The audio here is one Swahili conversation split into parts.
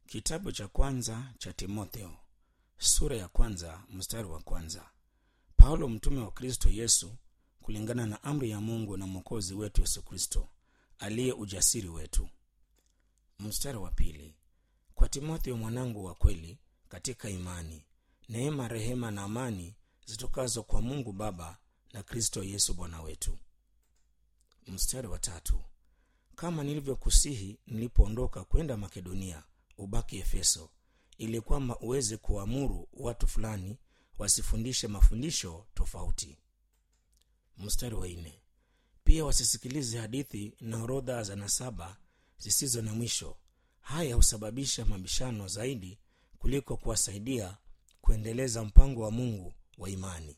Kitabu cha kwanza cha Timotheo, sura ya kwanza, mstari wa kwanza. Paulo, mtume wa Kristo Yesu, kulingana na amri ya Mungu na Mwokozi wetu Yesu Kristo, aliye ujasiri wetu. Mstari wa pili. Kwa Timotheo mwanangu wa kweli katika imani, neema, rehema na amani zitokazo kwa Mungu Baba na Kristo Yesu Bwana wetu. Mstari wa tatu. Kama nilivyokusihi nilipoondoka kwenda Makedonia, ubaki Efeso, ili kwamba uweze kuamuru watu fulani wasifundishe mafundisho tofauti. Mstari wa nne. Pia wasisikilize hadithi na orodha za nasaba zisizo na mwisho. Haya husababisha mabishano zaidi kuliko kuwasaidia kuendeleza mpango wa Mungu wa imani.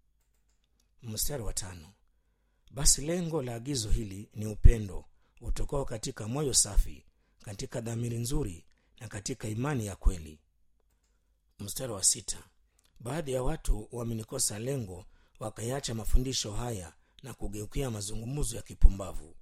Mstari wa tano. Basi lengo la agizo hili ni upendo utokao katika moyo safi, katika dhamiri nzuri na katika imani ya kweli. Mstari wa sita. Baadhi ya watu wamenikosa lengo, wakayaacha mafundisho haya na kugeukia mazungumzo ya kipumbavu.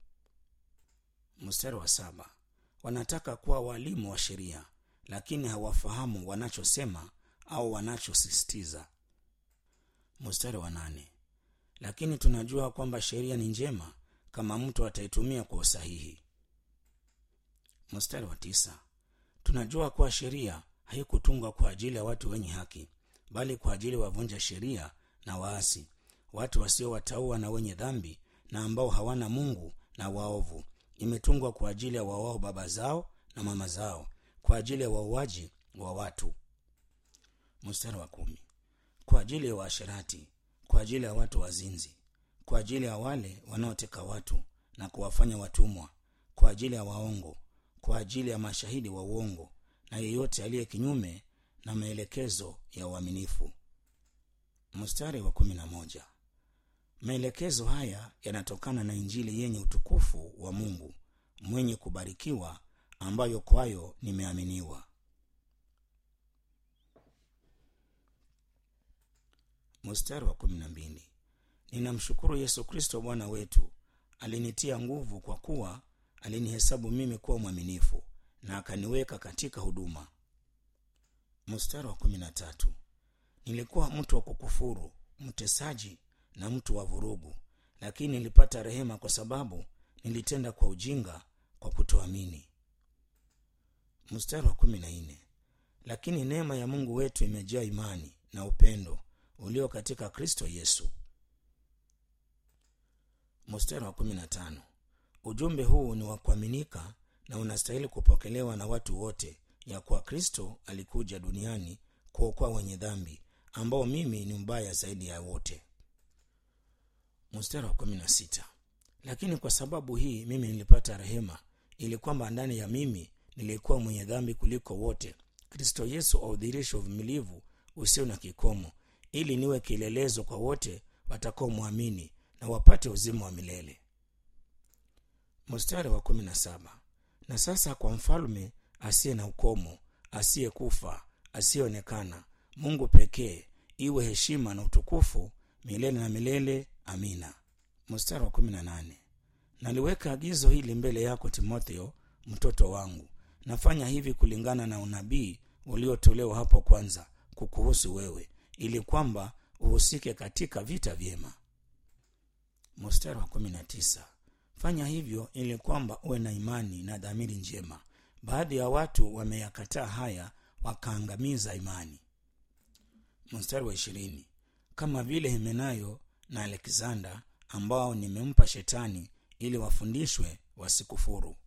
Mstari wa saba. Wanataka kuwa walimu wa sheria, lakini hawafahamu wanachosema au wanachosisitiza. Mstari wa nane. Lakini tunajua kwamba sheria ni njema kama mtu ataitumia kwa usahihi. Mstari wa tisa. Tunajua kuwa sheria haikutungwa kwa ajili ya watu wenye haki, bali kwa ajili ya wavunja sheria na waasi, watu wasiowataua na wenye dhambi, na ambao hawana Mungu na waovu. Imetungwa kwa ajili ya wawao baba zao na mama zao, kwa ajili ya wauaji wa watu. Mstari wa kumi. Kwa ajili ya waasherati, kwa ajili ya watu wazinzi, kwa ajili ya wale wanaoteka watu na kuwafanya watumwa, kwa ajili ya waongo, kwa ajili ya mashahidi wa uongo, na yeyote aliye kinyume na maelekezo ya uaminifu. Mstari wa 11. Maelekezo haya yanatokana na Injili yenye utukufu wa Mungu mwenye kubarikiwa, ambayo kwayo nimeaminiwa. Mstari wa 12. Ninamshukuru Yesu Kristo Bwana wetu, alinitia nguvu kwa kuwa alinihesabu mimi kuwa mwaminifu na akaniweka katika huduma. Mstari wa 13. Nilikuwa mtu wa kukufuru, mtesaji na mtu wa vurugu, lakini nilipata rehema kwa sababu nilitenda kwa ujinga, kwa kutoamini. Mstari wa 14. Lakini neema ya Mungu wetu imejaa imani na upendo ulio katika Kristo Yesu. Mstari wa 15. Ujumbe huu ni wa kuaminika na unastahili kupokelewa na watu wote, ya kuwa Kristo alikuja duniani kuokoa wenye dhambi, ambao mimi ni mbaya zaidi ya wote. Mstari wa 16. Lakini kwa sababu hii mimi nilipata rehema, ili kwamba ndani ya mimi nilikuwa mwenye dhambi kuliko wote, Kristo Yesu audhirishe uvumilivu usio na kikomo, ili niwe kielelezo kwa wote watakaomwamini na wapate uzima wa milele. Mstari wa 17. Na sasa kwa mfalme asiye na ukomo, asiye kufa, asiyeonekana, Mungu pekee, iwe heshima na utukufu milele na milele. Amina. Mstari wa 18. Naliweka agizo hili mbele yako Timotheo, mtoto wangu. Nafanya hivi kulingana na unabii uliotolewa hapo kwanza kukuhusu wewe, ili kwamba uhusike katika vita vyema. Mstari wa 19. Fanya hivyo ili kwamba uwe na imani na dhamiri njema. Baadhi ya watu wameyakataa haya, wakaangamiza imani. Mstari wa 20. Kama vile Himenayo na Alexander, ambao nimempa Shetani ili wafundishwe wasikufuru.